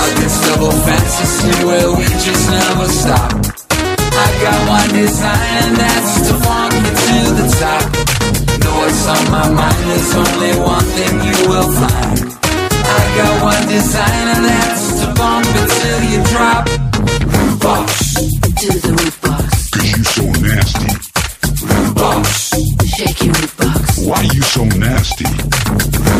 this double fantasy where we just never stop. I got one design and that's to funk you to the top. Know what's on my mind, there's only one thing you will find. I got one design and that's to bump it till you drop. Roof box, to the roof box. Cause you so nasty. Roof box, Shake your roof box. Why you so nasty?